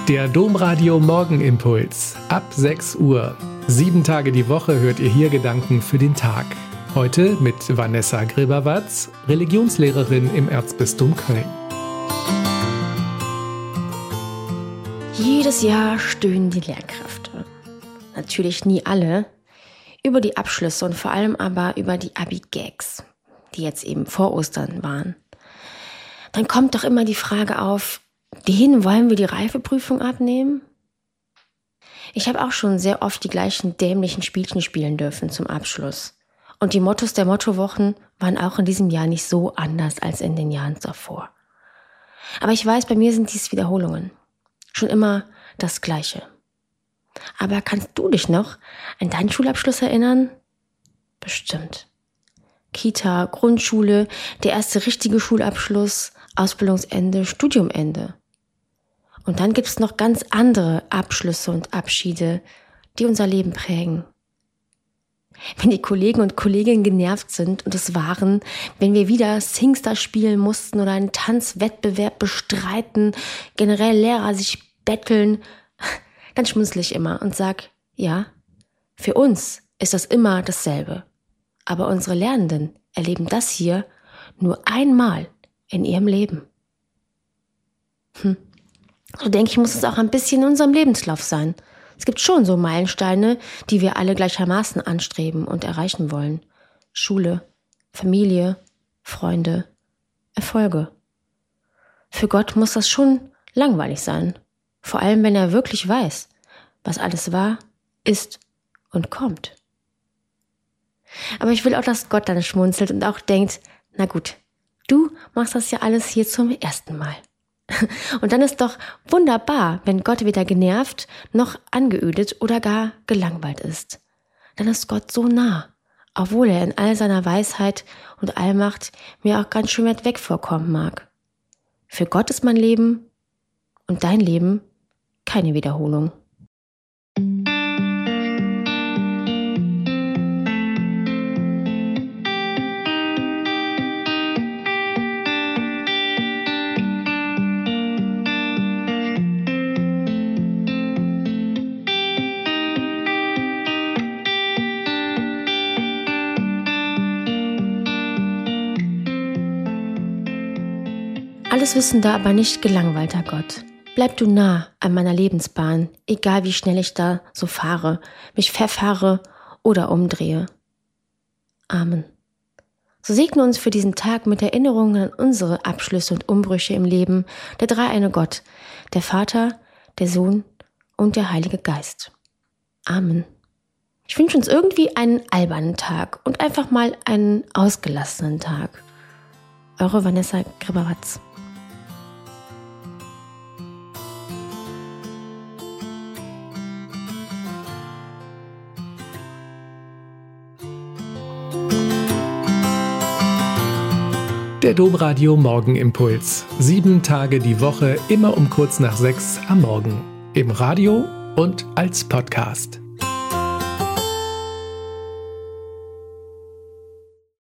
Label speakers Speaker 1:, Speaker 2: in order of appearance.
Speaker 1: Der Domradio Morgenimpuls. Ab 6 Uhr. 7 Tage die Woche hört ihr hier Gedanken für den Tag. Heute mit Vanessa Grilberwatz, Religionslehrerin im Erzbistum Köln.
Speaker 2: Jedes Jahr stöhnen die Lehrkräfte. Natürlich nie alle. Über die Abschlüsse und vor allem aber über die Abi-Gags, die jetzt eben vor Ostern waren. Dann kommt doch immer die Frage auf, denen wollen wir die Reifeprüfung abnehmen? Ich habe auch schon sehr oft die gleichen dämlichen Spielchen spielen dürfen zum Abschluss. Und die Mottos der Mottowochen waren auch in diesem Jahr nicht so anders als in den Jahren davor. Aber ich weiß, bei mir sind dies Wiederholungen. Schon immer das Gleiche. Aber kannst du dich noch an deinen Schulabschluss erinnern? Bestimmt. Kita, Grundschule, der erste richtige Schulabschluss, Ausbildungsende, Studiumende. Und dann gibt's noch ganz andere Abschlüsse und Abschiede, die unser Leben prägen. Wenn die Kollegen und Kolleginnen genervt sind, und es waren, wenn wir wieder Singstar spielen mussten oder einen Tanzwettbewerb bestreiten, generell Lehrer sich betteln, dann schmunzle ich immer und sag, ja, für uns ist das immer dasselbe. Aber unsere Lernenden erleben das hier nur einmal in ihrem Leben. So denke ich, muss es auch ein bisschen in unserem Lebenslauf sein. Es gibt schon so Meilensteine, die wir alle gleichermaßen anstreben und erreichen wollen. Schule, Familie, Freunde, Erfolge. Für Gott muss das schon langweilig sein. Vor allem, wenn er wirklich weiß, was alles war, ist und kommt. Aber ich will auch, dass Gott dann schmunzelt und auch denkt, na gut, du machst das ja alles hier zum ersten Mal. Und dann ist doch wunderbar, wenn Gott weder genervt, noch angeödet oder gar gelangweilt ist. Dann ist Gott so nah, obwohl er in all seiner Weisheit und Allmacht mir auch ganz schön weit weg vorkommen mag. Für Gott ist mein Leben und dein Leben keine Wiederholung. Alles wissender, aber nicht gelangweilter Gott. Bleib du nah an meiner Lebensbahn, egal wie schnell ich da so fahre, mich verfahre oder umdrehe. Amen. So segne uns für diesen Tag mit Erinnerungen an unsere Abschlüsse und Umbrüche im Leben, der dreieine Gott, der Vater, der Sohn und der Heilige Geist. Amen. Ich wünsche uns irgendwie einen albernen Tag und einfach mal einen ausgelassenen Tag. Eure Vanessa Grilberwatz.
Speaker 1: Der Domradio Morgenimpuls. 7 Tage die Woche, immer um kurz nach 6 am Morgen. Im Radio und als Podcast.